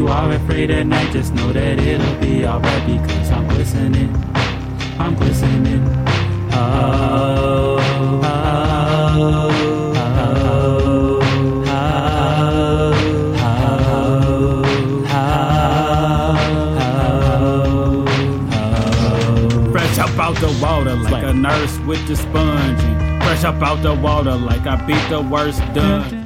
you are afraid at night, just know that it'll be alright, because I'm glistening, I'm glistening. Oh, oh, oh, fresh up out the water like a nurse with the sponge. Fresh up out the water like I beat the worst done.